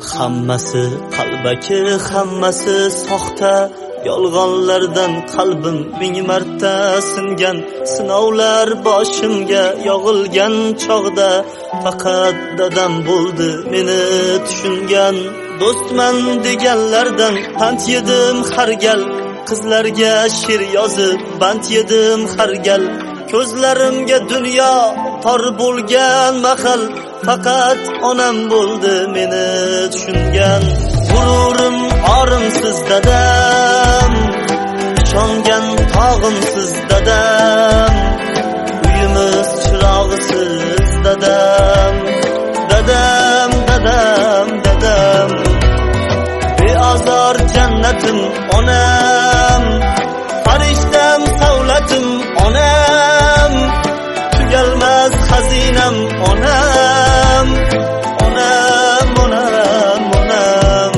Hammasi qalbaki, hammasi soxta. Yolg'onlardan qalbim ming marta singan. Sinovlar boshimga yog'ilgan chog'da faqat dadam bo'ldi meni tushungan. Do'stman deganlardan pand yedim har gal. Qizlarga she'r yozib band yedim har gal. Ko'zlarimga dunyo tor bo'lgan mahal faqat onam bo'ldi meni tushungan. G'ururim orimsiz dadam, ishongan tog'imsiz dadam, uyimiz chirog'isiz dadam. Dadam, dadam, dadam, beozor jannatim onam, farishtam savlatim onam, tugalmas xazinam onam, onam, onam, onam.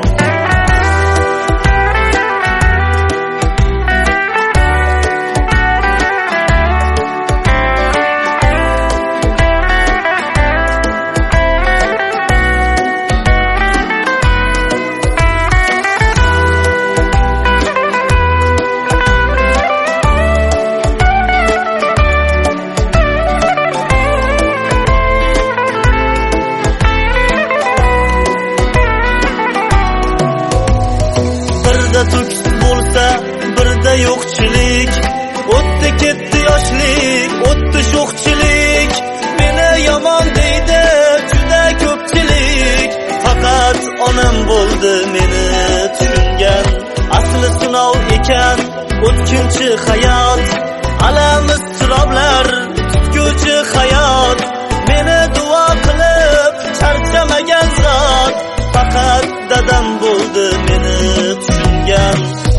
Tuks bo'lsa birda yo'qchilik, o'tdi ketdi yoshlik, o'tdi sho'xchilik. Meni yomon deydi juda ko'pchilik, faqat onam bo'ldi meni tushungan. Asli sinov ekan o'tkinchi hayot, alamiz turoblar tutguvchi hayot. Meni duo qilib charchamagan zot, faqat dadam bo'ldi meni tushungan.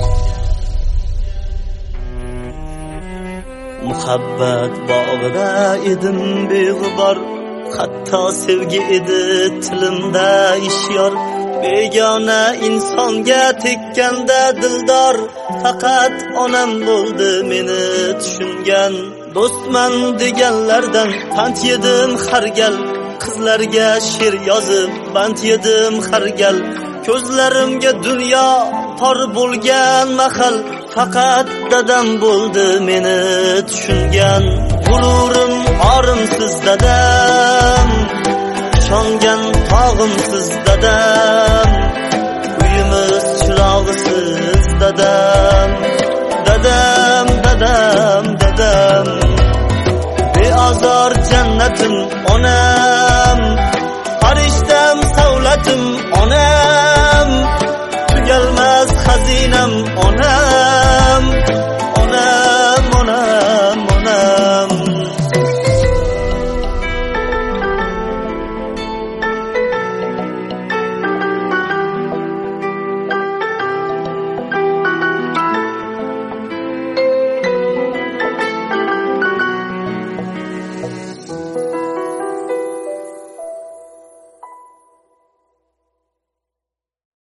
Muhabbat bog'ida edim beg'ubor, hatto sevgi edi tilimda ishyor. Begona insonga tekkanda dildor, faqat onam bo'ldi meni tushungan. Do'stman deganlardan pand yedim har gal. Qizlarga she'r yozib band yedim har gal. Ko'zlarimga dunyo tor bo'lgan mahal faqat dadam bo'ldi meni tushungan. G'ururim orimsiz dadam, ishongan tog'imsiz dadam, uyimiz chirog'isiz dadam. Dadam, dadam, 我呢